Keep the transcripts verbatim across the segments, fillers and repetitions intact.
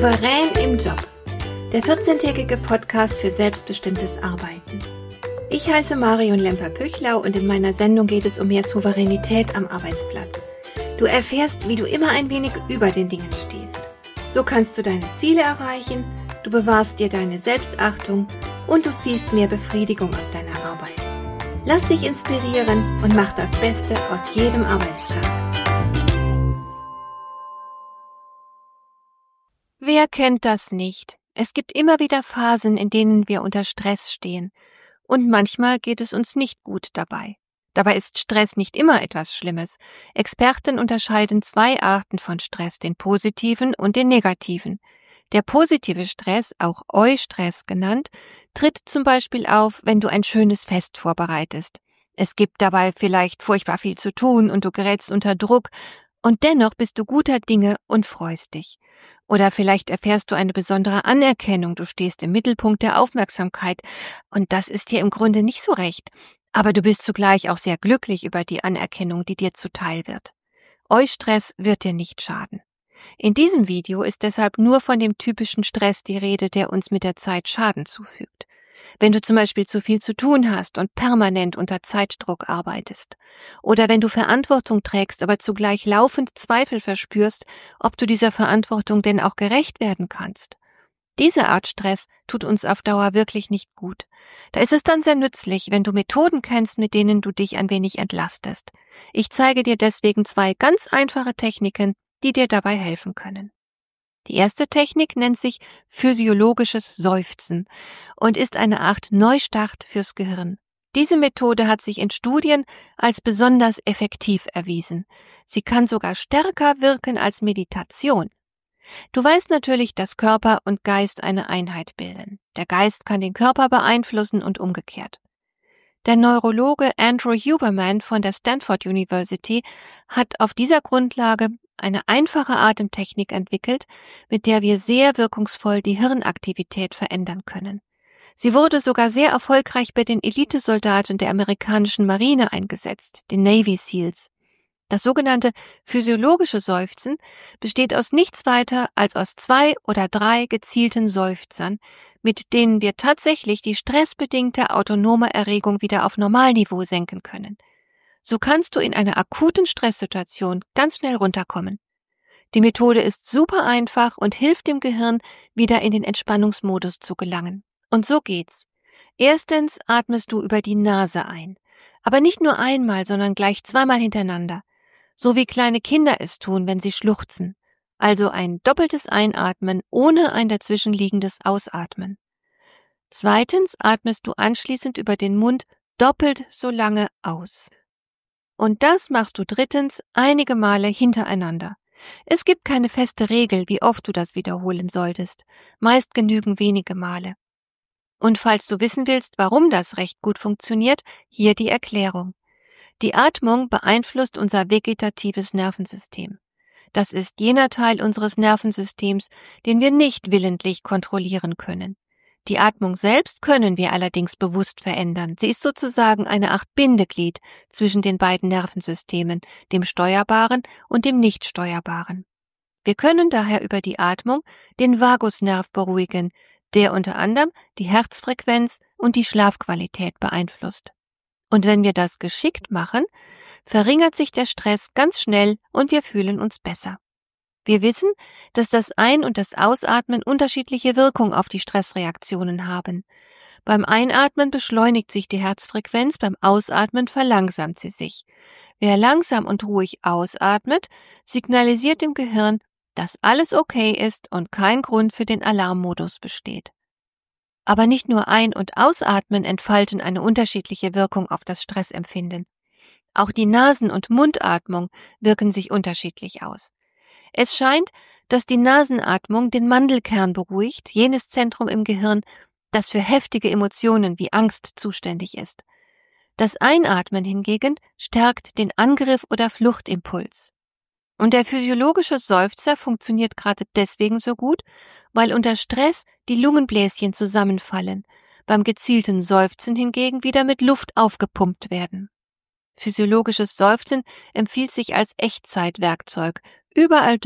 Souverän im Job. Der vierzehntägige Podcast für selbstbestimmtes Arbeiten. Ich heiße Marion Lemper-Püchlau und in meiner Sendung geht es um mehr Souveränität am Arbeitsplatz. Du erfährst, wie du immer ein wenig über den Dingen stehst. So kannst du deine Ziele erreichen, du bewahrst dir deine Selbstachtung und du ziehst mehr Befriedigung aus deiner Arbeit. Lass dich inspirieren und mach das Beste aus jedem Arbeitstag. Wer kennt das nicht? Es gibt immer wieder Phasen, in denen wir unter Stress stehen. Und manchmal geht es uns nicht gut dabei. Dabei ist Stress nicht immer etwas Schlimmes. Experten unterscheiden zwei Arten von Stress, den positiven und den negativen. Der positive Stress, auch Eustress genannt, tritt zum Beispiel auf, wenn du ein schönes Fest vorbereitest. Es gibt dabei vielleicht furchtbar viel zu tun und du gerätst unter Druck und dennoch bist du guter Dinge und freust dich. Oder vielleicht erfährst du eine besondere Anerkennung, du stehst im Mittelpunkt der Aufmerksamkeit und das ist dir im Grunde nicht so recht, aber du bist zugleich auch sehr glücklich über die Anerkennung, die dir zuteil wird. Eustress wird dir nicht schaden. In diesem Video ist deshalb nur von dem typischen Stress die Rede, der uns mit der Zeit Schaden zufügt. Wenn du zum Beispiel zu viel zu tun hast und permanent unter Zeitdruck arbeitest. Oder wenn du Verantwortung trägst, aber zugleich laufend Zweifel verspürst, ob du dieser Verantwortung denn auch gerecht werden kannst. Diese Art Stress tut uns auf Dauer wirklich nicht gut. Da ist es dann sehr nützlich, wenn du Methoden kennst, mit denen du dich ein wenig entlastest. Ich zeige dir deswegen zwei ganz einfache Techniken, die dir dabei helfen können. Die erste Technik nennt sich physiologisches Seufzen und ist eine Art Neustart fürs Gehirn. Diese Methode hat sich in Studien als besonders effektiv erwiesen. Sie kann sogar stärker wirken als Meditation. Du weißt natürlich, dass Körper und Geist eine Einheit bilden. Der Geist kann den Körper beeinflussen und umgekehrt. Der Neurologe Andrew Huberman von der Stanford University hat auf dieser Grundlage eine einfache Atemtechnik entwickelt, mit der wir sehr wirkungsvoll die Hirnaktivität verändern können. Sie wurde sogar sehr erfolgreich bei den Elitesoldaten der amerikanischen Marine eingesetzt, den Navy Seals. Das sogenannte physiologische Seufzen besteht aus nichts weiter als aus zwei oder drei gezielten Seufzern, mit denen wir tatsächlich die stressbedingte autonome Erregung wieder auf Normalniveau senken können. So kannst du in einer akuten Stresssituation ganz schnell runterkommen. Die Methode ist super einfach und hilft dem Gehirn, wieder in den Entspannungsmodus zu gelangen. Und so geht's. Erstens atmest du über die Nase ein. Aber nicht nur einmal, sondern gleich zweimal hintereinander. So wie kleine Kinder es tun, wenn sie schluchzen. Also ein doppeltes Einatmen ohne ein dazwischenliegendes Ausatmen. Zweitens atmest du anschließend über den Mund doppelt so lange aus. Und das machst du drittens einige Male hintereinander. Es gibt keine feste Regel, wie oft du das wiederholen solltest. Meist genügen wenige Male. Und falls du wissen willst, warum das recht gut funktioniert, hier die Erklärung. Die Atmung beeinflusst unser vegetatives Nervensystem. Das ist jener Teil unseres Nervensystems, den wir nicht willentlich kontrollieren können. Die Atmung selbst können wir allerdings bewusst verändern. Sie ist sozusagen eine Art Bindeglied zwischen den beiden Nervensystemen, dem steuerbaren und dem nicht steuerbaren. Wir können daher über die Atmung den Vagusnerv beruhigen, der unter anderem die Herzfrequenz und die Schlafqualität beeinflusst. Und wenn wir das geschickt machen, verringert sich der Stress ganz schnell und wir fühlen uns besser. Wir wissen, dass das Ein- und das Ausatmen unterschiedliche Wirkung auf die Stressreaktionen haben. Beim Einatmen beschleunigt sich die Herzfrequenz, beim Ausatmen verlangsamt sie sich. Wer langsam und ruhig ausatmet, signalisiert dem Gehirn, dass alles okay ist und kein Grund für den Alarmmodus besteht. Aber nicht nur Ein- und Ausatmen entfalten eine unterschiedliche Wirkung auf das Stressempfinden. Auch die Nasen- und Mundatmung wirken sich unterschiedlich aus. Es scheint, dass die Nasenatmung den Mandelkern beruhigt, jenes Zentrum im Gehirn, das für heftige Emotionen wie Angst zuständig ist. Das Einatmen hingegen stärkt den Angriff- oder Fluchtimpuls. Und der physiologische Seufzer funktioniert gerade deswegen so gut, weil unter Stress die Lungenbläschen zusammenfallen, beim gezielten Seufzen hingegen wieder mit Luft aufgepumpt werden. Physiologisches Seufzen empfiehlt sich als Echtzeitwerkzeug, überall da,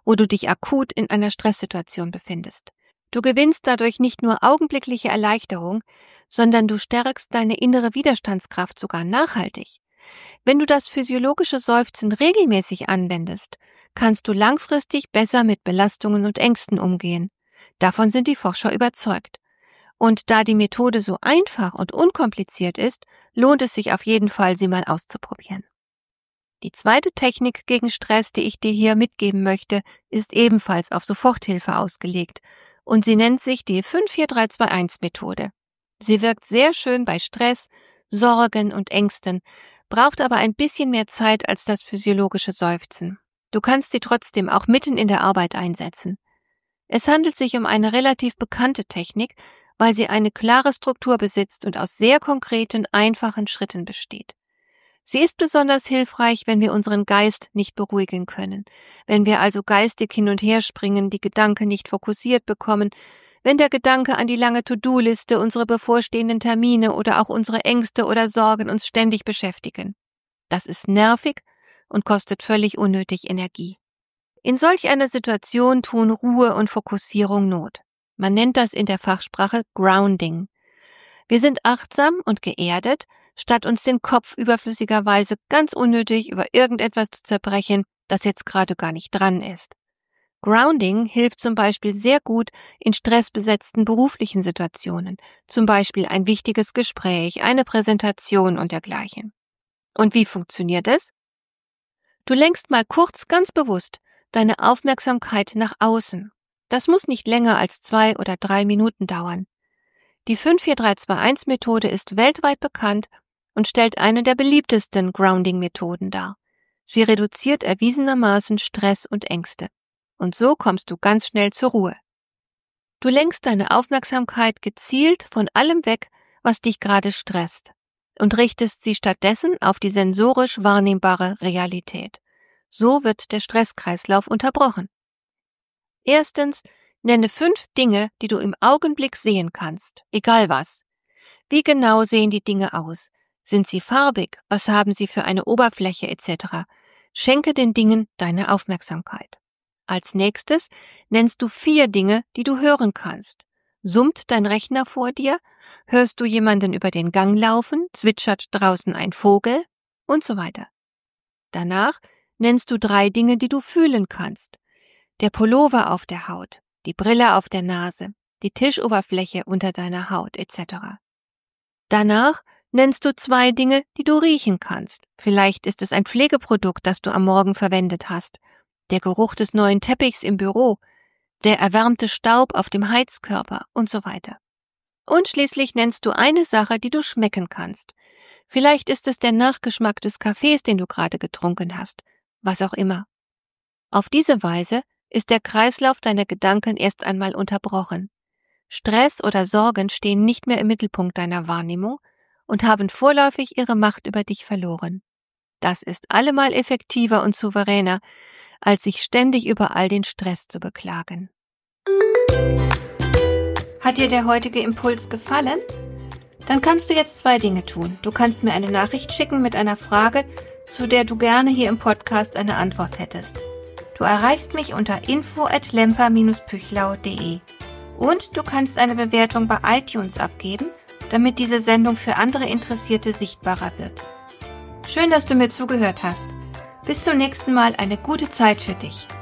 wo du dich akut in einer Stresssituation befindest. Du gewinnst dadurch nicht nur augenblickliche Erleichterung, sondern du stärkst deine innere Widerstandskraft sogar nachhaltig. Wenn du das physiologische Seufzen regelmäßig anwendest, kannst du langfristig besser mit Belastungen und Ängsten umgehen. Davon sind die Forscher überzeugt. Und da die Methode so einfach und unkompliziert ist, lohnt es sich auf jeden Fall, sie mal auszuprobieren. Die zweite Technik gegen Stress, die ich dir hier mitgeben möchte, ist ebenfalls auf Soforthilfe ausgelegt und sie nennt sich die fünf vier drei zwei eins Methode. Sie wirkt sehr schön bei Stress, Sorgen und Ängsten, braucht aber ein bisschen mehr Zeit als das physiologische Seufzen. Du kannst sie trotzdem auch mitten in der Arbeit einsetzen. Es handelt sich um eine relativ bekannte Technik, weil sie eine klare Struktur besitzt und aus sehr konkreten, einfachen Schritten besteht. Sie ist besonders hilfreich, wenn wir unseren Geist nicht beruhigen können, wenn wir also geistig hin und her springen, die Gedanken nicht fokussiert bekommen, wenn der Gedanke an die lange To-Do-Liste, unsere bevorstehenden Termine oder auch unsere Ängste oder Sorgen uns ständig beschäftigen. Das ist nervig und kostet völlig unnötig Energie. In solch einer Situation tun Ruhe und Fokussierung Not. Man nennt das in der Fachsprache Grounding. Wir sind achtsam und geerdet, statt uns den Kopf überflüssigerweise ganz unnötig über irgendetwas zu zerbrechen, das jetzt gerade gar nicht dran ist. Grounding hilft zum Beispiel sehr gut in stressbesetzten beruflichen Situationen, zum Beispiel ein wichtiges Gespräch, eine Präsentation und dergleichen. Und wie funktioniert es? Du lenkst mal kurz ganz bewusst deine Aufmerksamkeit nach außen. Das muss nicht länger als zwei oder drei Minuten dauern. Die fünf vier drei zwei eins Methode ist weltweit bekannt und stellt eine der beliebtesten Grounding-Methoden dar. Sie reduziert erwiesenermaßen Stress und Ängste. Und so kommst du ganz schnell zur Ruhe. Du lenkst deine Aufmerksamkeit gezielt von allem weg, was dich gerade stresst, und richtest sie stattdessen auf die sensorisch wahrnehmbare Realität. So wird der Stresskreislauf unterbrochen. Erstens, nenne fünf Dinge, die du im Augenblick sehen kannst, egal was. Wie genau sehen die Dinge aus? Sind sie farbig? Was haben sie für eine Oberfläche et cetera? Schenke den Dingen deine Aufmerksamkeit. Als nächstes nennst du vier Dinge, die du hören kannst. Summt dein Rechner vor dir? Hörst du jemanden über den Gang laufen? Zwitschert draußen ein Vogel? Und so weiter. Danach nennst du drei Dinge, die du fühlen kannst. Der Pullover auf der Haut, die Brille auf der Nase, die Tischoberfläche unter deiner Haut et cetera. Danach nennst du zwei Dinge, die du riechen kannst. Vielleicht ist es ein Pflegeprodukt, das du am Morgen verwendet hast. Der Geruch des neuen Teppichs im Büro, der erwärmte Staub auf dem Heizkörper und so weiter. Und schließlich nennst du eine Sache, die du schmecken kannst. Vielleicht ist es der Nachgeschmack des Kaffees, den du gerade getrunken hast, was auch immer. Auf diese Weise ist der Kreislauf deiner Gedanken erst einmal unterbrochen. Stress oder Sorgen stehen nicht mehr im Mittelpunkt deiner Wahrnehmung und haben vorläufig ihre Macht über dich verloren. Das ist allemal effektiver und souveräner, als sich ständig über all den Stress zu beklagen. Hat dir der heutige Impuls gefallen? Dann kannst du jetzt zwei Dinge tun. Du kannst mir eine Nachricht schicken mit einer Frage, zu der du gerne hier im Podcast eine Antwort hättest. Du erreichst mich unter info at lemper dash püchlau punkt de. Und du kannst eine Bewertung bei iTunes abgeben, damit diese Sendung für andere Interessierte sichtbarer wird. Schön, dass du mir zugehört hast. Bis zum nächsten Mal, eine gute Zeit für dich.